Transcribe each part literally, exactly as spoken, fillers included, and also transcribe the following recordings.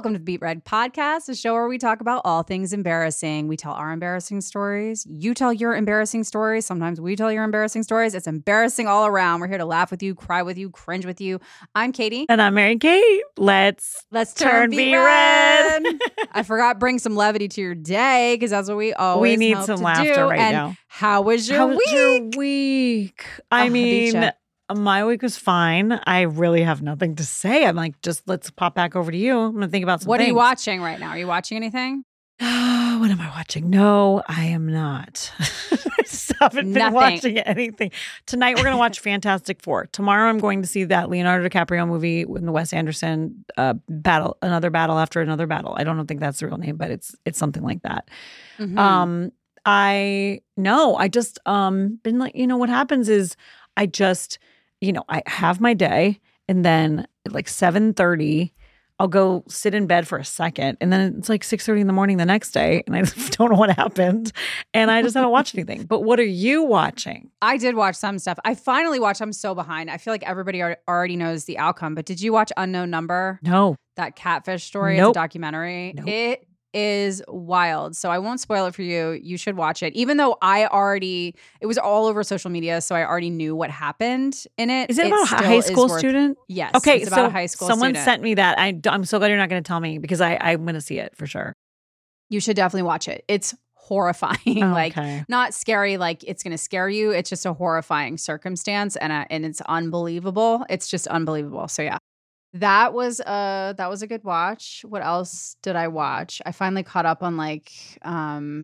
Welcome to the Beat Red Podcast, a show where we talk about all things embarrassing. We tell our embarrassing stories. You tell your embarrassing stories. Sometimes we tell your embarrassing stories. It's embarrassing all around. We're here to laugh with you, cry with you, cringe with you. I'm Katie. And I'm Mary Kate. Let's Let's turn, turn Beat Beat Red. Red. I forgot bring some levity to your day because that's what we always We need hope some to laughter do. right and now. How was your How was week? your week? I Oh, I beat mean, ya. my week was fine. I really have nothing to say. I'm like, just let's pop back over to you. I'm going to think about some What things. are you watching right now? Are you watching anything? What am I watching? No, I am not. I just haven't been Nothing. watching anything. Tonight, we're going to watch Fantastic Four. Tomorrow, I'm going to see that Leonardo DiCaprio movie with the Wes Anderson uh, battle, another battle after another battle. I don't think that's the real name, but it's it's something like that. Mhm. Um, I no, I just um been like, you know, what happens is I just, you know, I have my day and then at like seven thirty, I'll go sit in bed for a second and then it's like six thirty in the morning the next day and I don't know what happened and I just haven't watched anything. But what are you watching? I did watch some stuff. I finally watched. I'm so behind. I feel like everybody al- already knows the outcome. But did you watch Unknown Number? No. That catfish story. Nope. It's a documentary. Nope. It is wild. So I won't spoil it for you. You should watch it. Even though I already, it was all over social media, so I already knew what happened in it. Is it about a still high is school worth- student? Yes. Okay, it's about so a high school someone student. sent me that. I, I'm so glad you're not going to tell me because I, I'm going to see it for sure. You should definitely watch it. It's horrifying. Like Okay. not scary, like it's going to scare you. It's just a horrifying circumstance, and uh, and it's unbelievable. It's just unbelievable. So yeah, that was uh that was a good watch. What else did I watch? I finally caught up on like um.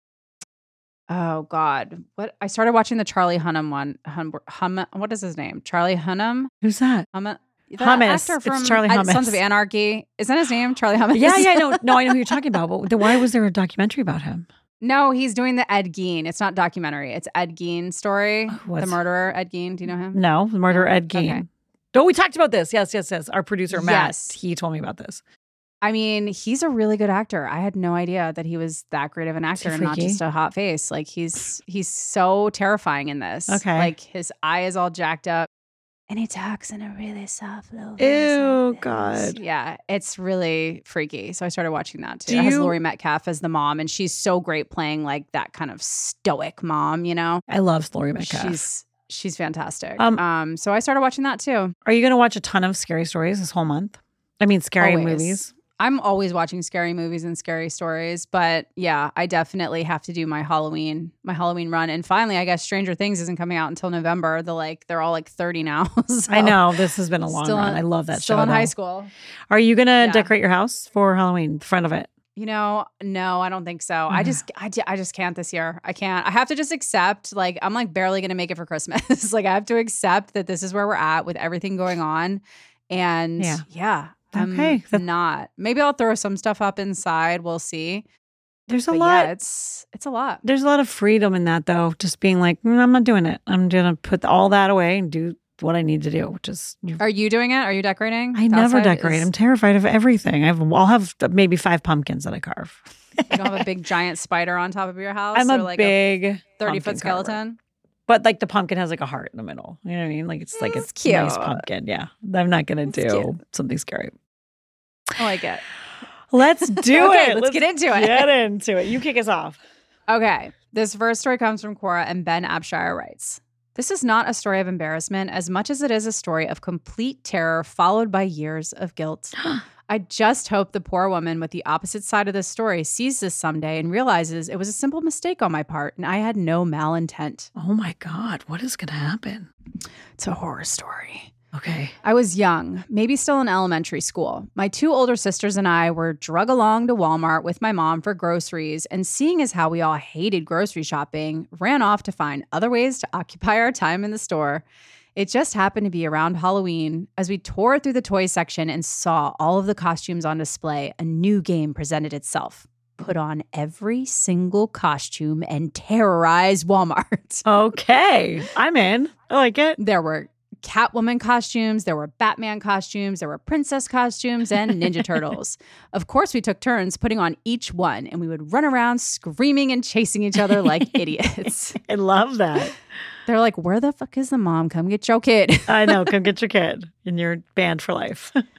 Oh God! What I started watching the Charlie Hunnam one. Hum, hum, what is his name? Charlie Hunnam. Who's that? Hum, the Hummus. actor It's from Charlie uh, Hummus. Sons of Anarchy. Is that his name? Charlie Hummus. Yeah, yeah, no, no, I know who you're talking about. But then why was there a documentary about him? No, he's doing the Ed Gein. It's not documentary. It's Ed Gein story. what's- The murderer, Ed Gein. Do you know him? No, the murderer Ed Gein. Okay. Oh, we talked about this. Yes, yes, yes. Our producer Matt, Yes. he told me about this. I mean, he's a really good actor. I had no idea that he was that great of an he actor and not freaky? just a hot face. Like he's he's so terrifying in this. Okay. Like his eye is all jacked up. And he talks in a really soft low voice. Ew, like this. God. Yeah, it's really freaky. So I started watching that too. Do It has you- Laurie Metcalf as the mom, and she's so great playing like that kind of stoic mom, you know? I love Laurie Metcalf. She's she's fantastic. Um, Um, so I started watching that too. Are you going to watch a ton of scary stories this whole month? I mean, scary Always. movies. I'm always watching scary movies and scary stories, but yeah, I definitely have to do my Halloween, my Halloween run. And finally, I guess Stranger Things isn't coming out until November. The like they're all like thirty now. So I know this has been a long still run. in- I love that Still show. in though. high school. Are you going to Yeah. decorate your house for Halloween? The front of it. You know, no, I don't think so. I Ugh. just, I, ju- I just can't this year. I can't. I have to just accept. Like, I'm like barely gonna make it for Christmas. Like, I have to accept that this is where we're at with everything going on. And Yeah. yeah, I'm Okay. That- not. Maybe I'll throw some stuff up inside. We'll see. There's a But lot. yeah, it's it's a lot. There's a lot of freedom in that, though. Just being like, "Mm, I'm not doing it. I'm going to put all that away and do what I need to do, which is. Are you doing it? Are you decorating? I The never outside decorate. is- I'm terrified of everything. I've, I'll have maybe five pumpkins that I carve. You don't have a big giant spider on top of your house? I'm or a like big a thirty pumpkin foot carver. skeleton. But like the pumpkin has like a heart in the middle. You know what I mean? Like it's like That's it's a nice cute. pumpkin. Yeah. I'm not gonna That's do cute. something scary. I like it. Let's do Okay, it. let's get into it. Get into it. You kick us off. Okay. This first story comes from Quora, and Ben Abshire writes, "This is not a story of embarrassment as much as it is a story of complete terror followed by years of guilt. I just hope the poor woman with the opposite side of this story sees this someday and realizes it was a simple mistake on my part and I had no malintent." Oh my God. What is gonna happen? It's a horror story. Okay. I was young, maybe still in elementary school. My two older sisters and I were drug along to Walmart with my mom for groceries, and seeing as how we all hated grocery shopping, ran off to find other ways to occupy our time in the store. It just happened to be around Halloween. As we tore through the toy section and saw all of the costumes on display, a new game presented itself. Put on every single costume and terrorize Walmart. Okay. I'm in. I like it. There were Catwoman costumes, there were Batman costumes, there were princess costumes, and Ninja Turtles. Of course, we took turns putting on each one, and we would run around screaming and chasing each other like idiots. I love that. They're like, "Where the fuck is the mom? Come get your kid." I know. Come get your kid and you're banned for life.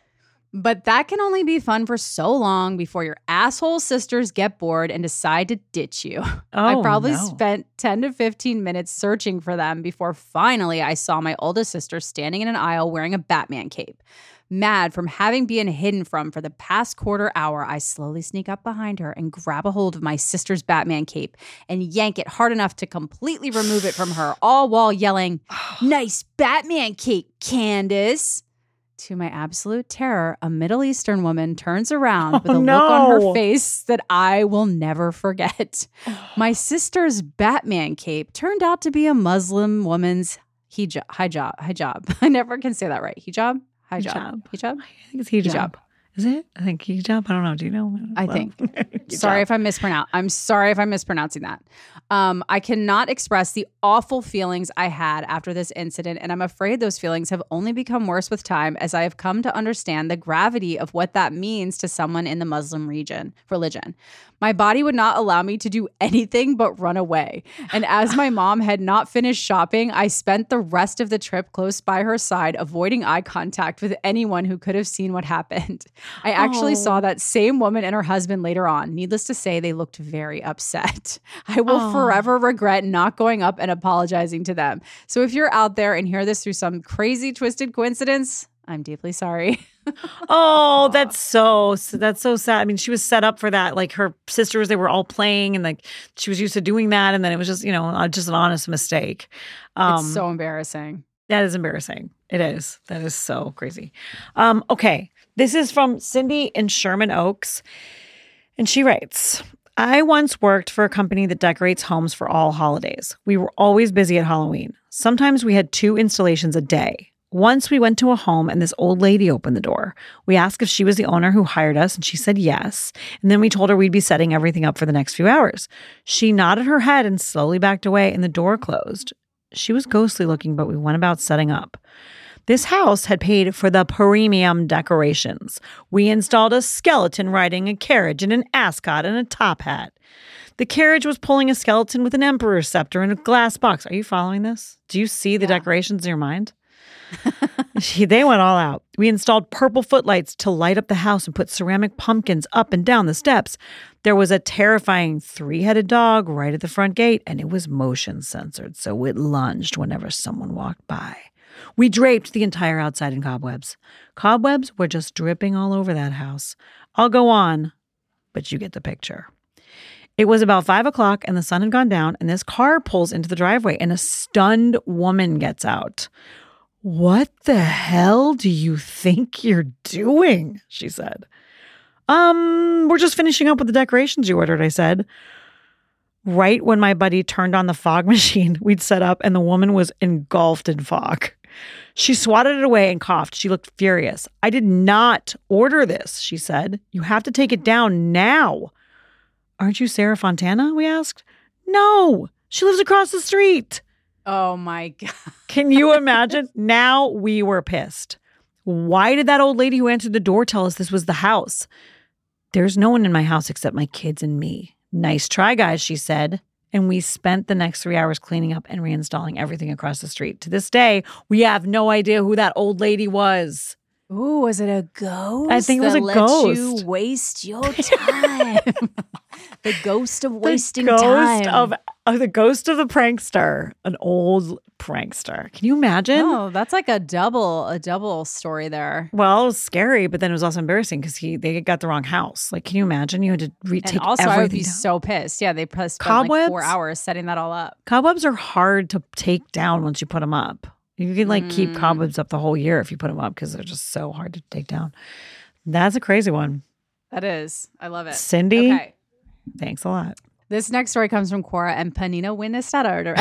But that can only be fun for so long before your asshole sisters get bored and decide to ditch you. Oh, I probably no. spent ten to fifteen minutes searching for them before finally I saw my oldest sister standing in an aisle wearing a Batman cape. Mad from having been hidden from for the past quarter hour, I slowly sneak up behind her and grab a hold of my sister's Batman cape and yank it hard enough to completely remove it from her, all while yelling, "Nice Batman cape, Candace." To my absolute terror, a Middle Eastern woman turns around with Oh, a no. look on her face that I will never forget. My sister's Batman cape turned out to be a Muslim woman's hijab. Hijab. Hijab. I never can say that right. Hijab? Hijab. Hijab. Hijab? I think it's hijab. Hijab. Is it? I think hijab. I don't know. Do you know? I Well, think. hijab. Sorry if I mispronounce. I'm sorry if I'm mispronouncing that. Um, I cannot express the awful feelings I had after this incident, and I'm afraid those feelings have only become worse with time as I have come to understand the gravity of what that means to someone in the Muslim region, religion. My body would not allow me to do anything but run away. And as my mom had not finished shopping, I spent the rest of the trip close by her side, avoiding eye contact with anyone who could have seen what happened. I actually Oh. saw that same woman and her husband later on. Needless to say, they looked very upset. I will Oh. forever regret not going up and apologizing to them. So if you're out there and hear this through some crazy twisted coincidence, I'm deeply sorry. Oh, that's so that's so sad. I mean, she was set up for that. Like her sisters, they were all playing, and like she was used to doing that, and then it was just you know uh, just an honest mistake. Um, It's so embarrassing. That is embarrassing. It is. That is so crazy. Um, okay, this is from Cindy in Sherman Oaks, and she writes. I once worked for a company that decorates homes for all holidays. We were always busy at Halloween. Sometimes we had two installations a day. Once we went to a home and this old lady opened the door. We asked if she was the owner who hired us, and she said yes. And then we told her we'd be setting everything up for the next few hours. She nodded her head and slowly backed away, and the door closed. She was ghostly looking, but we went about setting up. This house had paid for the premium decorations. We installed a skeleton riding a carriage and an ascot and a top hat. The carriage was pulling a skeleton with an emperor's scepter in a glass box. Are you following this? Do you see the Yeah. decorations in your mind? she, they went all out. We installed purple footlights to light up the house and put ceramic pumpkins up and down the steps. There was a terrifying three-headed dog right at the front gate, and it was motion censored, so it lunged whenever someone walked by. We draped the entire outside in cobwebs. Cobwebs were just dripping all over that house. I'll go on, but you get the picture. It was about five o'clock and the sun had gone down, and this car pulls into the driveway and a stunned woman gets out. What the hell do you think you're doing? She said. Um, we're just finishing up with the decorations you ordered, I said. Right when my buddy turned on the fog machine we'd set up, and the woman was engulfed in fog. She swatted it away and coughed. She looked furious. I did not order this, she said. You have to take it down now. Aren't you Sarah Fontana? We asked. No, she lives across the street. Oh my God. Can you imagine? Now we were pissed. Why did that old lady who answered the door tell us this was the house? There's no one in my house except my kids and me. Nice try, guys, she said. And we spent the next three hours cleaning up and reinstalling everything across the street. To this day, we have no idea who that old lady was. Ooh, was it a ghost? I think it was that a let ghost. You waste your time. The ghost of wasting the ghost time. Of, of the ghost of the prankster, an old prankster. Can you imagine? Oh, that's like a double, a double story there. Well, it was scary, but then it was also embarrassing because he they got the wrong house. Like, can you imagine? You had to retake And also, everything I would be down. so pissed. Yeah, they spent Cobwebs? like four hours setting that all up. Cobwebs are hard to take down once you put them up. You can like keep Mm. cobwebs up the whole year if you put them up because they're just so hard to take down. That's a crazy one. That is. I love it. Cindy, Okay. thanks a lot. This next story comes from Cora and Panina Winnesdatter.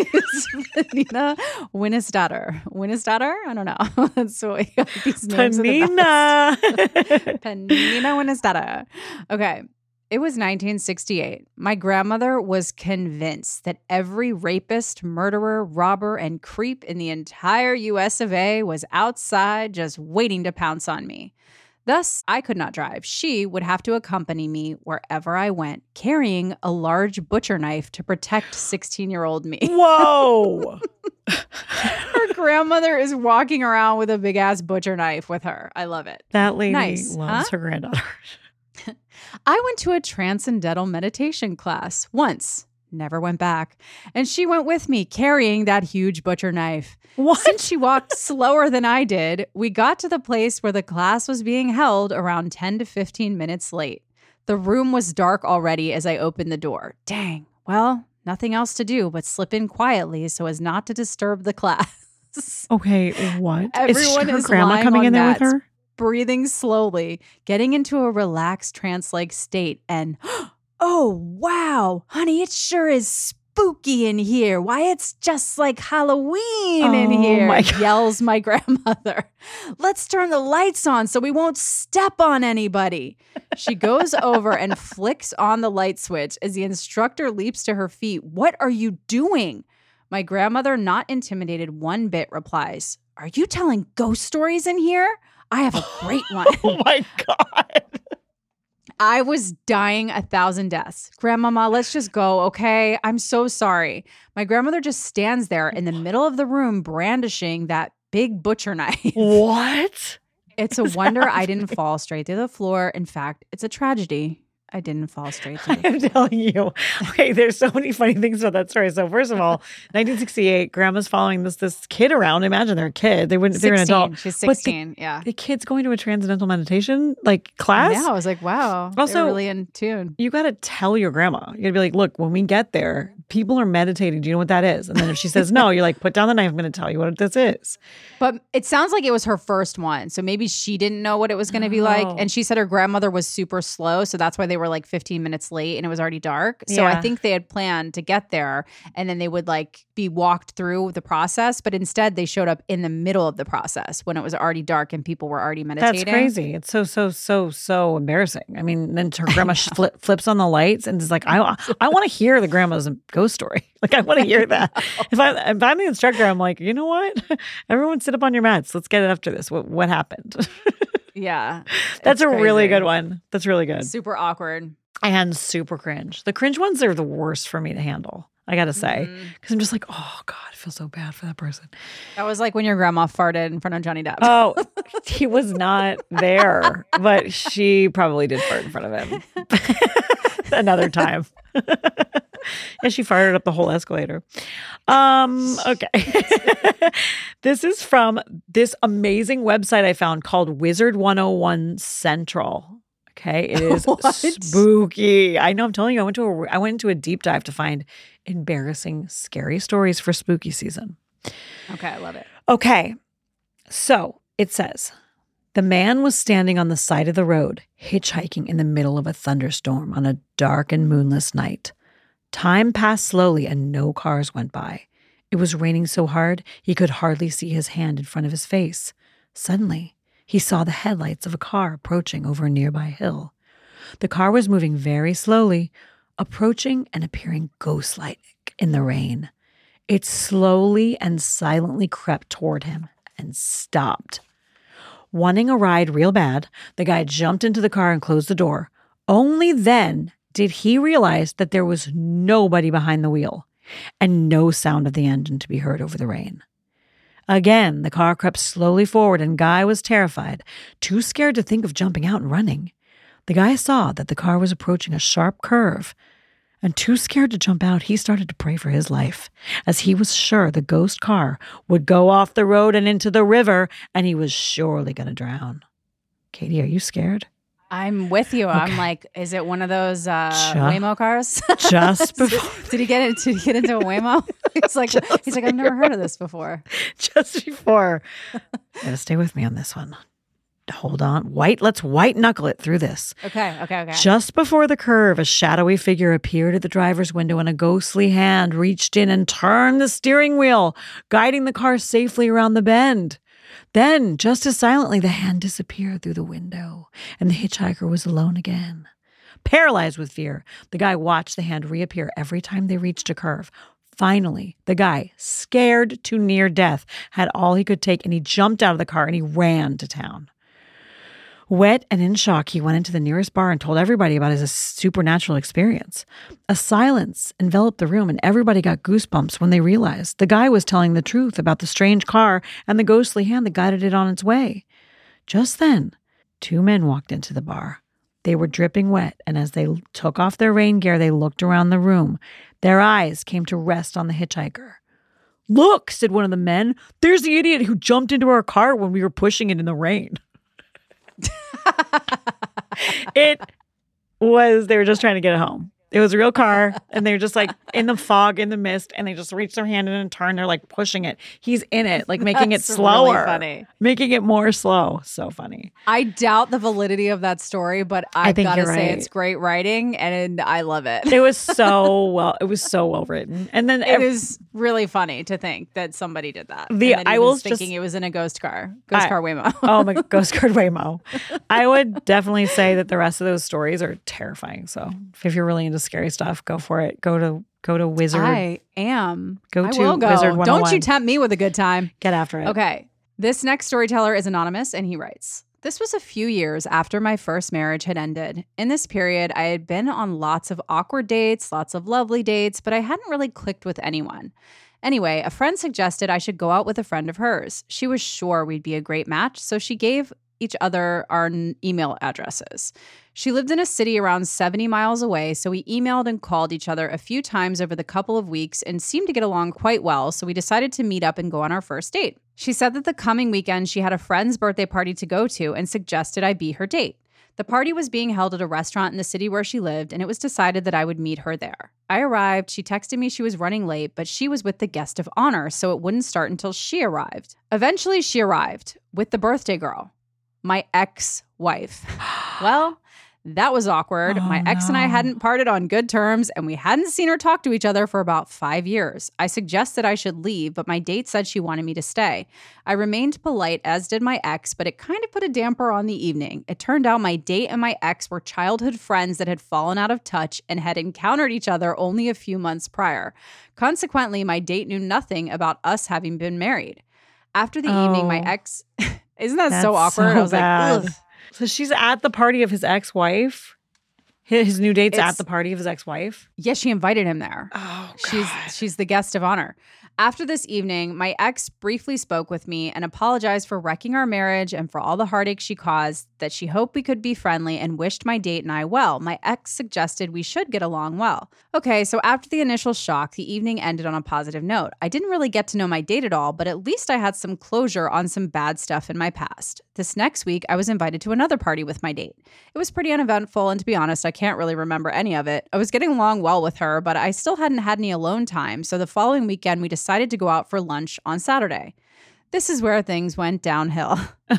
Panina Winnesdatter. Winnesdatter? I don't know. That's what we got. These names are the best. Panina. Panina Winnesdatter. Okay. It was nineteen sixty-eight. My grandmother was convinced that every rapist, murderer, robber, and creep in the entire U S of A was outside just waiting to pounce on me. Thus, I could not drive. She would have to accompany me wherever I went, carrying a large butcher knife to protect sixteen-year-old me. Whoa. Her grandmother is walking around with a big-ass butcher knife with her. I love it. That lady Nice, loves huh? her granddaughter. I went to a transcendental meditation class once, never went back, and she went with me carrying that huge butcher knife. What? Since she walked slower than I did, we got to the place where the class was being held around ten to fifteen minutes late. The room was dark already as I opened the door. Dang. Well, nothing else to do but slip in quietly so as not to disturb the class. Okay, what? Everyone is her is grandma lying coming on in there with mats, her? breathing slowly, getting into a relaxed trance-like state, and oh, wow, honey, it sure is spooky in here. Why, it's just like Halloween in Oh, here, my God. yells my grandmother. Let's turn the lights on so we won't step on anybody. She goes over and flicks on the light switch as the instructor leaps to her feet. What are you doing? My grandmother, not intimidated one bit, replies, are you telling ghost stories in here? I have a great one. Oh my God. I was dying a thousand deaths. Grandmama, let's just go, okay? I'm so sorry. My grandmother just stands there in the middle of the room brandishing that big butcher knife. What? It's a wonder I didn't fall straight through the floor. In fact, it's a tragedy I didn't fall straight through the I'm telling you. Okay, there's so many funny things about that story. So first of all, nineteen sixty-eight, grandma's following this this kid around. Imagine they're a kid. They wouldn't. They're an adult. She's But the- sixteen. yeah. The kid's going to a transcendental meditation like class. Yeah, I was like, wow. Also- they're really in tune. You got to tell your grandma. You got to be like, look, when we get there, people are meditating. Do you know what that is? And then if she says no, you're like, put down the knife. I'm going to tell you what this is. But it sounds like it was her first one. So maybe she didn't know what it was going to be like. Oh. And she said her grandmother was super slow. So that's why they were like fifteen minutes late and it was already dark. So Yeah. I think they had planned to get there and then they would like be walked through the process. But instead they showed up in the middle of the process when it was already dark and people were already meditating. That's crazy. It's so, so, so, so embarrassing. I mean, then her grandma flip, flips on the lights and is like, I, I want to hear the grandma's ghost story. Like, I want to hear that. If, I, if I'm the instructor, I'm like, you know what? Everyone sit up on your mats. Let's get it after this. What, what happened? Yeah. That's It's a really crazy. good one. That's really good. Super awkward. And super cringe. The cringe ones are the worst for me to handle, I got to say. Because I'm just like, oh, God, I feel so bad for that person. That was like when your grandma farted in front of Johnny Depp. Oh, he was not there, but she probably did fart in front of him another time. And she fired up the whole escalator. Um, okay. This is from this amazing website I found called Wizard one oh one Central. Okay, it is What? spooky. I know. I'm telling you, I went to a I went into a deep dive to find embarrassing, scary stories for spooky season. Okay, I love it. Okay, so it says the man was standing on the side of the road, hitchhiking in the middle of a thunderstorm on a dark and moonless night. Time passed slowly and no cars went by. It was raining so hard he could hardly see his hand in front of his face. Suddenly, he saw the headlights of a car approaching over a nearby hill. The car was moving very slowly, approaching and appearing ghost-like in the rain. It slowly and silently crept toward him and stopped. Wanting a ride real bad, the guy jumped into the car and closed the door. Only then did he realize that there was nobody behind the wheel and no sound of the engine to be heard over the rain. Again, the car crept slowly forward and Guy was terrified, too scared to think of jumping out and running. The guy saw that the car was approaching a sharp curve, and too scared to jump out, he started to pray for his life, as he was sure the ghost car would go off the road and into the river, and he was surely going to drown. Katie, are you scared? I'm with you. Okay. I'm like, is it one of those uh, Ju- Waymo cars? Just before, Did he get it? Did he get into a Waymo? He's like, he's like, I've never heard of this before. just before. Gotta stay with me on this one. Hold on. White, let's white knuckle it through this. Okay, okay, okay. Just before the curve, a shadowy figure appeared at the driver's window and a ghostly hand reached in and turned the steering wheel, guiding the car safely around the bend. Then, just as silently, the hand disappeared through the window and the hitchhiker was alone again. Paralyzed with fear, the guy watched the hand reappear every time they reached a curve. Finally, the guy, scared to near death, had all he could take and he jumped out of the car and he ran to town. Wet and in shock, he went into the nearest bar and told everybody about his supernatural experience. A silence enveloped the room, and everybody got goosebumps when they realized the guy was telling the truth about the strange car and the ghostly hand that guided it on its way. Just then, two men walked into the bar. They were dripping wet, and as they took off their rain gear, they looked around the room. Their eyes came to rest on the hitchhiker. "Look," said one of the men, "there's the idiot who jumped into our car when we were pushing it in the rain." It was, they were just trying to get it home. It was a real car, and they were just like in the fog, in the mist, and they just reached their hand in and turned. They're like pushing it. He's in it, like making it slower, really funny. Making it more slow. So funny. I doubt the validity of that story, but I I've think got to you're say right. it's great writing, and I love it. It was so well. It was so well written, and then It ev- is really funny to think that somebody did that. The- and that he I was will thinking just- it was in a ghost car, ghost I- car Waymo. Oh my Ghost Card Waymo. I would definitely say that the rest of those stories are terrifying. So if you're really into scary stuff, go for it. Go to go to Wizard. I am. Go I to will go. Wizard Don't one oh one. you tempt me with a good time. Get after it. Okay. This next storyteller is anonymous, and he writes, "This was a few years after my first marriage had ended. In this period, I had been on lots of awkward dates, lots of lovely dates, but I hadn't really clicked with anyone. Anyway, a friend suggested I should go out with a friend of hers. She was sure we'd be a great match, so she gave each other our n- email addresses. She lived in a city around seventy miles away, so we emailed and called each other a few times over the couple of weeks and seemed to get along quite well, so we decided to meet up and go on our first date. She said that the coming weekend she had a friend's birthday party to go to and suggested I be her date. The party was being held at a restaurant in the city where she lived, and it was decided that I would meet her there. I arrived, she texted me she was running late, but she was with the guest of honor, so it wouldn't start until she arrived. Eventually, she arrived with the birthday girl, my ex-wife. Well, that was awkward. Oh, My ex and I no. hadn't parted on good terms, and we hadn't seen or talked to each other for about five years. I suggested I should leave, but my date said she wanted me to stay. I remained polite, as did my ex, but it kind of put a damper on the evening. It turned out my date and my ex were childhood friends that had fallen out of touch and had encountered each other only a few months prior. Consequently, my date knew nothing about us having been married. After the evening, my Oh. ex... Isn't that That's so awkward? so I was bad. like, ugh. So she's at the party of his ex-wife. His his new date's It's- at the party of his ex-wife. Yeah, she invited him there. Oh, She's she's the guest of honor. After this evening, my ex briefly spoke with me and apologized for wrecking our marriage and for all the heartache she caused, that she hoped we could be friendly and wished my date and I well. My ex suggested we should get along well. Okay, so after the initial shock, the evening ended on a positive note. I didn't really get to know my date at all, but at least I had some closure on some bad stuff in my past. This next week, I was invited to another party with my date. It was pretty uneventful, and to be honest, I can't really remember any of it. I was getting along well with her, but I still hadn't had any alone time, so the following weekend, we decided to go out for lunch on Saturday. This is where things went downhill.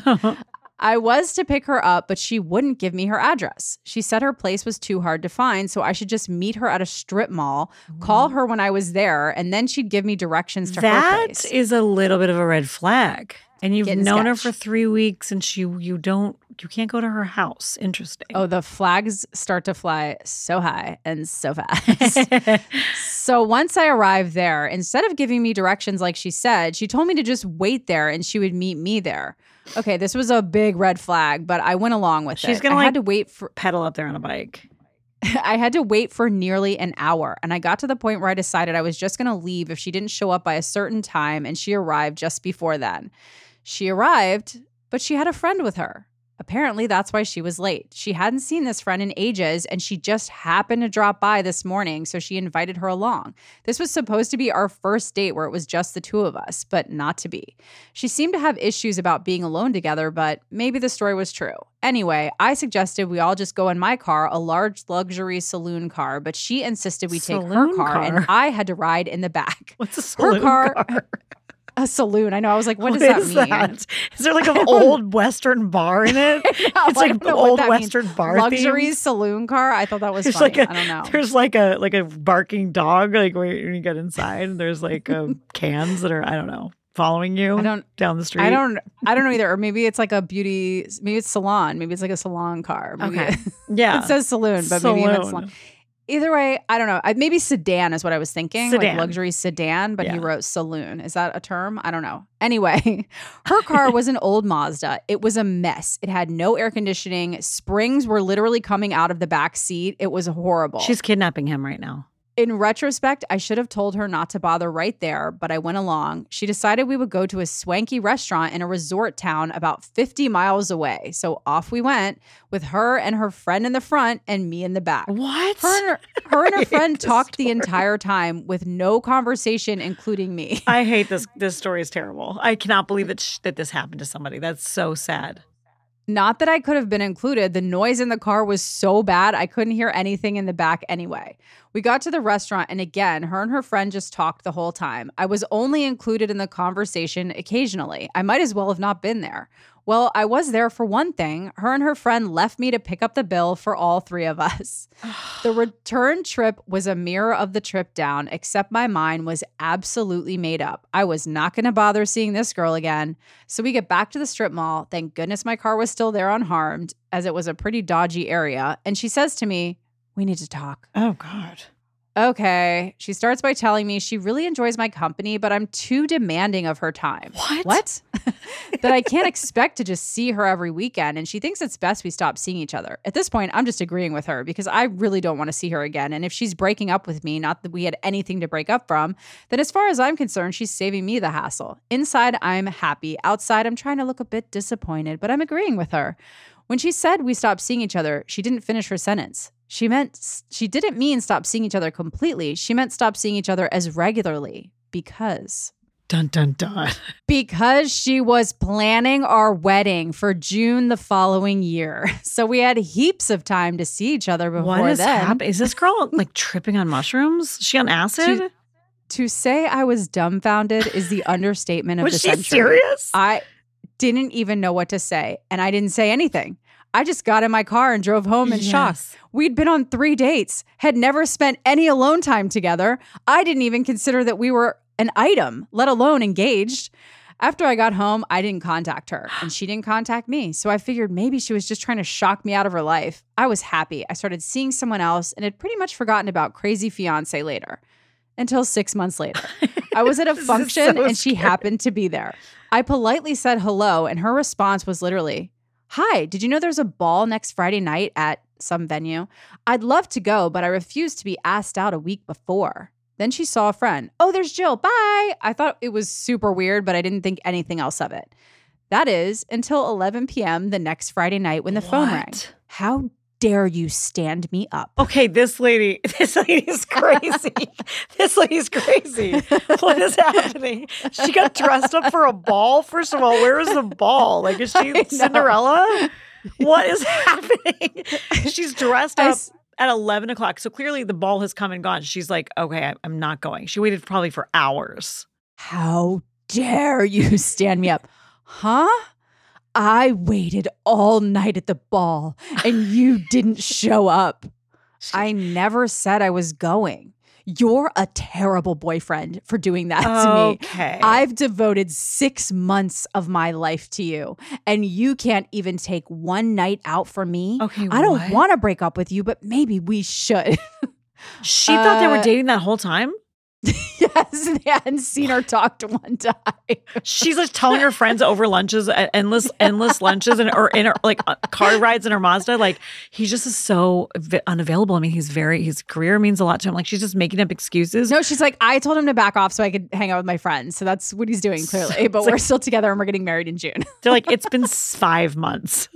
I was to pick her up, but she wouldn't give me her address. She said her place was too hard to find, so I should just meet her at a strip mall, call her when I was there, and then she'd give me directions to her That place. is a little bit of a red flag. And you've Getting known her sketch. for three weeks, and she you don't you can't go to her house. Interesting. Oh, the flags start to fly so high and so fast. So once I arrived there, instead of giving me directions like she said, she told me to just wait there and she would meet me there. Okay, this was a big red flag, but I went along with it. She's gonna I like had to wait for pedal up there on a bike. I had to wait for nearly an hour, and I got to the point where I decided I was just going to leave if she didn't show up by a certain time, and she arrived just before then. She arrived, but she had a friend with her. Apparently, that's why she was late. She hadn't seen this friend in ages, and she just happened to drop by this morning, so she invited her along. This was supposed to be our first date where it was just the two of us, but not to be. She seemed to have issues about being alone together, but maybe the story was true. Anyway, I suggested we all just go in my car, a large luxury saloon car, but she insisted we take her Saloon car, car? and I had to ride in the back. What's a saloon car- car? A saloon. I know. I was like, what, What does that is mean? that? Is there like an old Western bar in it? No, It's I like don't know what old that means. Western bar Luxury themed? saloon car. I thought that was There's funny. like a, I don't know. There's like a like a barking dog, like where you get inside. There's like um, cans that are I don't know following you I don't. down the street. I don't. I don't know either. Or maybe it's like a beauty. Maybe it's salon. Maybe it's like a salon car. Maybe Okay. it, Yeah. it says saloon, but maybe it's Saloon. salon. Either way, I don't know. I, maybe sedan is what I was thinking. Sedan. Like luxury sedan, but Yeah. he wrote saloon. Is that a term? I don't know. Anyway, her car was an old Mazda. It was a mess. It had no air conditioning. Springs were literally coming out of the back seat. It was horrible. She's kidnapping him right now. In retrospect, I should have told her not to bother right there, but I went along. She decided we would go to a swanky restaurant in a resort town about fifty miles away. So off we went with her and her friend in the front and me in the back. What? Her and her, her, and her I hate friend this talked the story. entire time with no conversation, including me. I hate this. This story is terrible. I cannot believe that sh- that this happened to somebody. That's so sad. Not that I could have been included. The noise in the car was so bad, I couldn't hear anything in the back anyway. We got to the restaurant, and again, her and her friend just talked the whole time. I was only included in the conversation occasionally. I might as well have not been there. Well, I was there for one thing. Her and her friend left me to pick up the bill for all three of us. The return trip was a mirror of the trip down, except my mind was absolutely made up. I was not going to bother seeing this girl again. So we get back to the strip mall. Thank goodness my car was still there unharmed, as it was a pretty dodgy area. And she says to me, "We need to talk." Oh God. Okay. She starts by telling me she really enjoys my company, but I'm too demanding of her time. What? What? That I can't expect to just see her every weekend, and she thinks it's best we stop seeing each other. At this point, I'm just agreeing with her because I really don't want to see her again. And if she's breaking up with me, not that we had anything to break up from, then as far as I'm concerned, she's saving me the hassle. Inside, I'm happy. Outside, I'm trying to look a bit disappointed, but I'm agreeing with her. When she said we stopped seeing each other, she didn't finish her sentence. She meant she didn't mean stop seeing each other completely. She meant stop seeing each other as regularly because Dun dun dun. because she was planning our wedding for June the following year. So we had heaps of time to see each other before What is then. happening? Is this girl like tripping on mushrooms? Is she on acid? To, to say I was dumbfounded is the understatement of Was the she century. serious? I didn't even know what to say, and I didn't say anything. I just got in my car and drove home in shock. Yes. We'd been on three dates, had never spent any alone time together. I didn't even consider that we were an item, let alone engaged. After I got home, I didn't contact her, and she didn't contact me. So I figured maybe she was just trying to shock me out of her life. I was happy. I started seeing someone else and had pretty much forgotten about crazy fiance later. Until six months later. I was at a This is function so and she scary. happened to be there. I politely said hello, and her response was literally, "Hi, did you know there's a ball next Friday night at some venue? I'd love to go, but I refused to be asked out a week before." Then she saw a friend. "Oh, there's Jill. Bye." I thought it was super weird, but I didn't think anything else of it. That is until eleven p.m. the next Friday night when the phone rang. What? How dare you stand me up? Okay, this lady, this lady is crazy. This lady's crazy. What is happening? She got dressed up for a ball. First of all, where is the ball? Like, is she I know. Cinderella? What is happening? She's dressed I up s- at eleven o'clock. So clearly the ball has come and gone. She's like, okay, I- I'm not going. She waited probably for hours. How dare you stand me up? Huh? I waited all night at the ball and you didn't show up. I never said I was going. You're a terrible boyfriend for doing that to me. Okay. I've devoted six months of my life to you, and you can't even take one night out for me. Okay, I don't what? want to break up with you, but maybe we should. She thought they were Uh, dating that whole time? Yes, they hadn't seen her talk to one time. She's like telling her friends over lunches, uh, endless, endless lunches, and or in her like uh, car rides in her Mazda. Like he just is so v- unavailable. I mean, he's very his career means a lot to him. Like she's just making up excuses. No, she's like, I told him to back off so I could hang out with my friends. So that's what he's doing, clearly. But It's we're like- still together and we're getting married in June. They're like, it's been s- five months.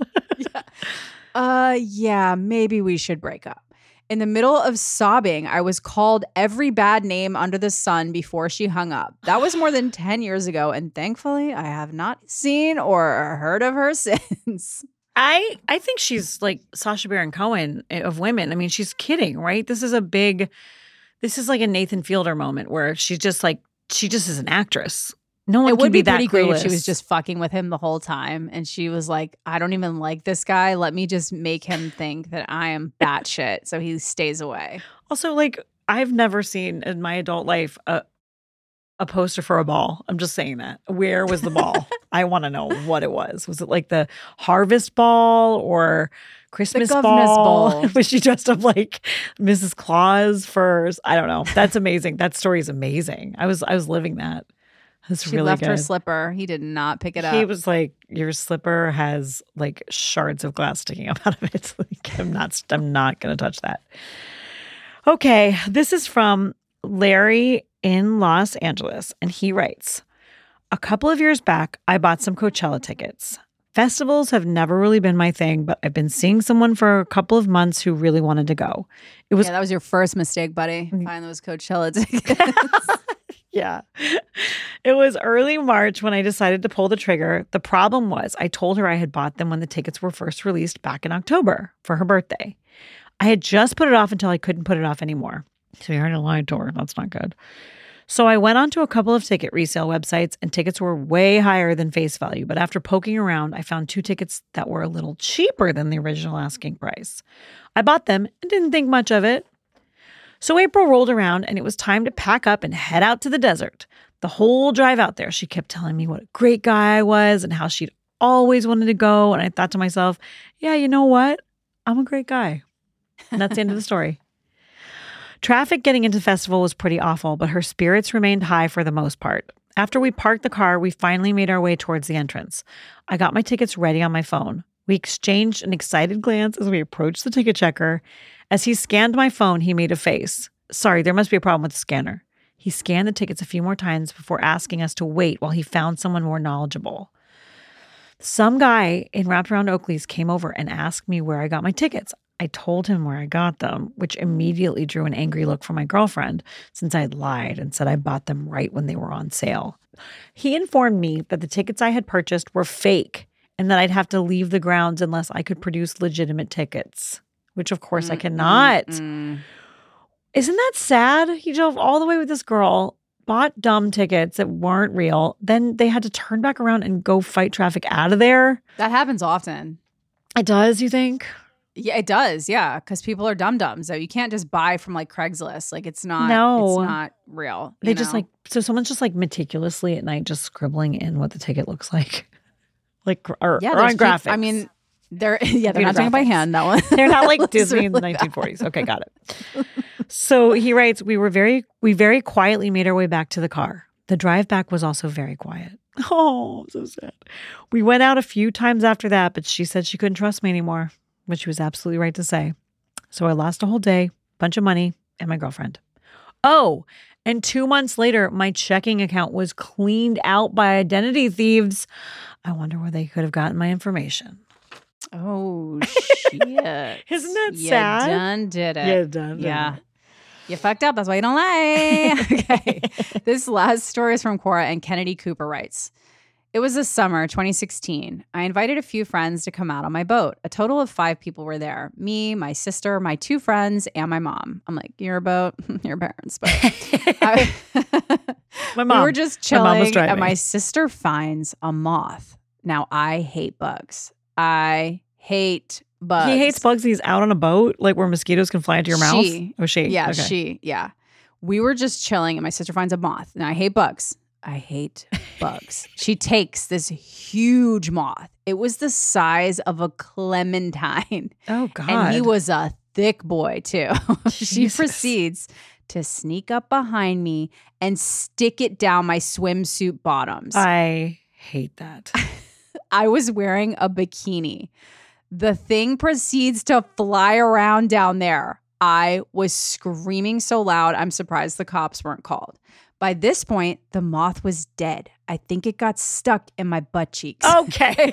Uh, yeah, maybe we should break up. In the middle of sobbing, I was called every bad name under the sun before she hung up. That was more than ten years ago, and thankfully, I have not seen or heard of her since. I I think she's like Sacha Baron Cohen of women. I mean, she's kidding, right? This is a big, this is like a Nathan Fielder moment where she's just like she just is an actress. No one It can would be, be that pretty great if she clueless. was just fucking with him the whole time, and she was like, "I don't even like this guy. Let me just make him think that I am batshit, so he stays away." Also, like, I've never seen in my adult life a a poster for a ball. I'm just saying that. Where was the ball? I want to know what it was. Was it like the harvest ball or Christmas the governor's ball? ball. Was she dressed up like Missus Claus for? I don't know. That's amazing. That story is amazing. I was I was living that. That's She really left good. her slipper. He did not pick it up. He was like, your slipper has like shards of glass sticking up out of it. Like, I'm not, I'm not going to touch that. Okay. This is from Larry in Los Angeles. And he writes, a couple of years back, I bought some Coachella tickets. Festivals have never really been my thing, but I've been seeing someone for a couple of months who really wanted to go. It was yeah, that was your first mistake, buddy. Find those Coachella tickets. Yeah. It was early March when I decided to pull the trigger. The problem was I told her I had bought them when the tickets were first released back in October for her birthday. I had just put it off until I couldn't put it off anymore. So you already lied to her. That's not good. So I went onto a couple of ticket resale websites and tickets were way higher than face value. But after poking around, I found two tickets that were a little cheaper than the original asking price. I bought them and didn't think much of it. So April rolled around and it was time to pack up and head out to the desert. The whole drive out there, she kept telling me what a great guy I was and how she'd always wanted to go. And I thought to myself, yeah, you know what? I'm a great guy. And that's the end of the story. Traffic getting into the festival was pretty awful, but her spirits remained high for the most part. After we parked the car, we finally made our way towards the entrance. I got my tickets ready on my phone. We exchanged an excited glance as we approached the ticket checker. As he scanned my phone, he made a face. Sorry, there must be a problem with the scanner. He scanned the tickets a few more times before asking us to wait while he found someone more knowledgeable. Some guy in Wraparound Oakley's came over and asked me where I got my tickets. I told him where I got them, which immediately drew an angry look from my girlfriend since I had lied and said I bought them right when they were on sale. He informed me that the tickets I had purchased were fake and that I'd have to leave the grounds unless I could produce legitimate tickets. Which, of course, mm, I cannot. Mm, mm. Isn't that sad? He drove all the way with this girl, bought dumb tickets that weren't real. Then they had to turn back around and go fight traffic out of there. That happens often. It does, you think? Yeah, it does. Yeah, because people are dum-dums. So you can't just buy from like Craigslist. Like it's not, no. it's not real. They just know? like, so someone's just like meticulously at night just scribbling in what the ticket looks like. Like, or, yeah, or on graphics. Pe- I mean, They're yeah, they're not doing it by hand. That one. They're not like Disney really in the nineteen forties. Bad. Okay, got it. So he writes, we were very we very quietly made our way back to the car. The drive back was also very quiet. Oh, so sad. We went out a few times after that, but she said she couldn't trust me anymore, which she was absolutely right to say. So I lost a whole day, bunch of money, and my girlfriend. Oh, and two months later, my checking account was cleaned out by identity thieves. I wonder where they could have gotten my information. Oh, shit. Isn't that you sad? You done did it. You done did yeah. it. You fucked up. That's why you don't lie. Okay. This last story is from Cora, and Kennedy Cooper writes, it was the summer twenty sixteen. I invited a few friends to come out on my boat. A total of five people were there. Me, my sister, my two friends, and my mom. I'm like, your boat? Your parents' boat. I, my mom. We were just chilling, and my sister finds a moth. Now, I hate bugs. I hate bugs. He hates bugs. He's out on a boat, like where mosquitoes can fly into your she, mouth. Oh, she. Yeah, okay. she. Yeah. We were just chilling, and my sister finds a moth. Now, I hate bugs. I hate bugs. She takes this huge moth. It was the size of a clementine. Oh, God. And he was a thick boy, too. She proceeds to sneak up behind me and stick it down my swimsuit bottoms. I hate that. I was wearing a bikini. The thing proceeds to fly around down there. I was screaming so loud, I'm surprised the cops weren't called. By this point, the moth was dead. I think it got stuck in my butt cheeks. Okay.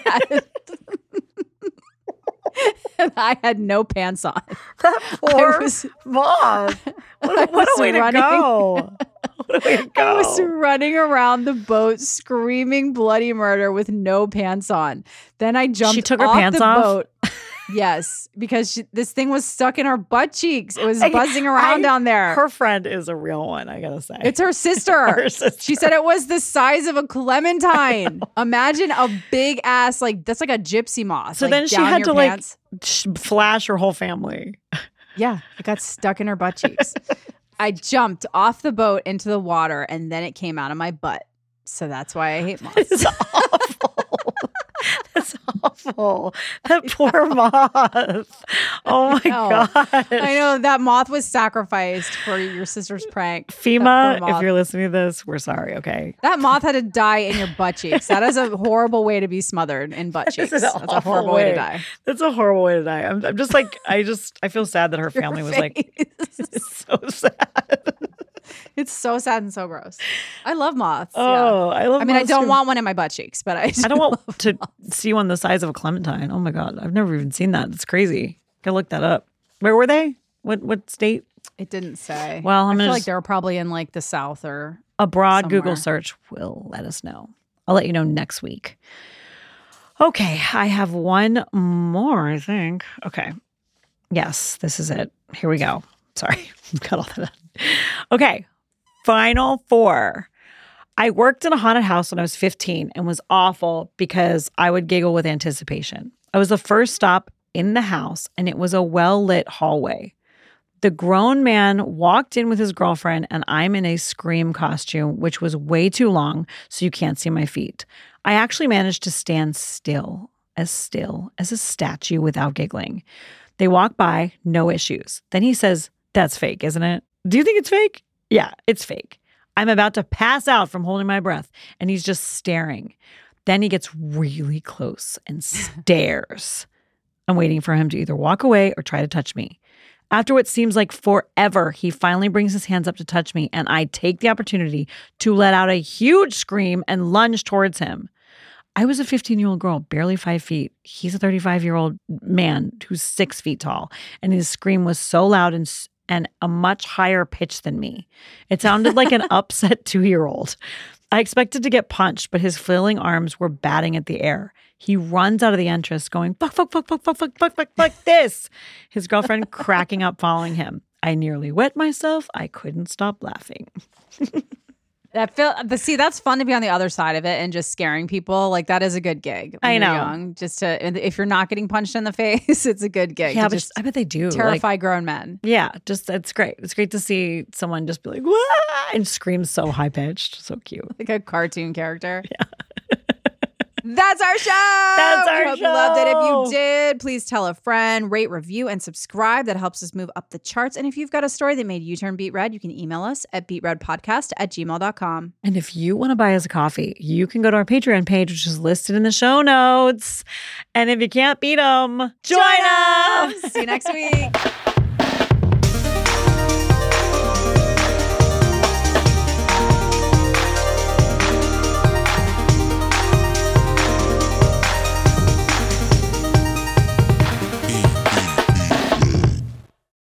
And I had no pants on. That poor was, moth. What, what a way running, to go. What a way to go. I was running around the boat screaming bloody murder with no pants on. Then I jumped She took her off pants the off? boat. Yes, because she, this thing was stuck in her butt cheeks. It was buzzing around I, down there. Her friend is a real one, I gotta say. It's her sister. her sister. She said it was the size of a clementine. Imagine a big ass, like, that's like a gypsy moth. So like, then she down had your to pants. like sh- flash her whole family. Yeah, it got stuck in her butt cheeks. I jumped off the boat into the water and then it came out of my butt. So that's why I hate moths. It's awful. That's awful. That poor moth. Oh my know. gosh. I know that moth was sacrificed for your sister's prank. FEMA, That if you're listening to this, we're sorry, okay? That moth had to die in your butt cheeks. That is a horrible way to be smothered in butt cheeks. That's a horrible way. way to die. That's a horrible way to die. I'm, I'm just like, I just, I feel sad that her Your family was face. like, so sad. It's so sad and so gross. I love moths. Oh, yeah. I love I mean, moths I don't too. want one in my butt cheeks, but I do I don't want love to moths. see one the size of a clementine. Oh my God. I've never even seen that. It's crazy. Gotta look that up. Where were they? What what state? It didn't say. Well, I'm I gonna feel like just- they were probably in like the South or A broad somewhere. Google search will let us know. I'll let you know next week. Okay, I have one more, I think. Okay. Yes, this is it. Here we go. Sorry, got all that out. Okay, final four. I worked in a haunted house when I was fifteen and was awful because I would giggle with anticipation. I was the first stop in the house and it was a well-lit hallway. The grown man walked in with his girlfriend and I'm in a Scream costume, which was way too long, so you can't see my feet. I actually managed to stand still, as still as a statue without giggling. They walk by, no issues. Then he says, "That's fake, isn't it? Do you think it's fake?" "Yeah, it's fake." I'm about to pass out from holding my breath, and he's just staring. Then he gets really close and stares. I'm waiting for him to either walk away or try to touch me. After what seems like forever, he finally brings his hands up to touch me, and I take the opportunity to let out a huge scream and lunge towards him. I was a fifteen-year-old girl, barely five feet. He's a thirty-five-year-old man who's six feet tall, and his scream was so loud and and a much higher pitch than me. It sounded like an upset two-year-old. I expected to get punched, but his flailing arms were batting at the air. He runs out of the entrance going, fuck, fuck, fuck, fuck, fuck, fuck, fuck, fuck, fuck this. His girlfriend cracking up following him. I nearly wet myself. I couldn't stop laughing. That feel the see that's fun to be on the other side of it and just scaring people. Like that is a good gig. When I you're know. young. Just to and if you're not getting punched in the face, it's a good gig. Yeah, to but just I bet they do. terrify Like, grown men. yeah, just it's great. It's great to see someone just be like, "Wah!" and scream so high pitched. So cute. Like a cartoon character. Yeah. That's our show. That's our we hope show. you loved it. If you did, please tell a friend, rate, review, and subscribe. That helps us move up the charts. And if you've got a story that made you turn beet red, you can email us at beetredpodcast at gmail dot com. And if you want to buy us a coffee, you can go to our Patreon page, which is listed in the show notes. And if you can't beat them, join us. See you next week.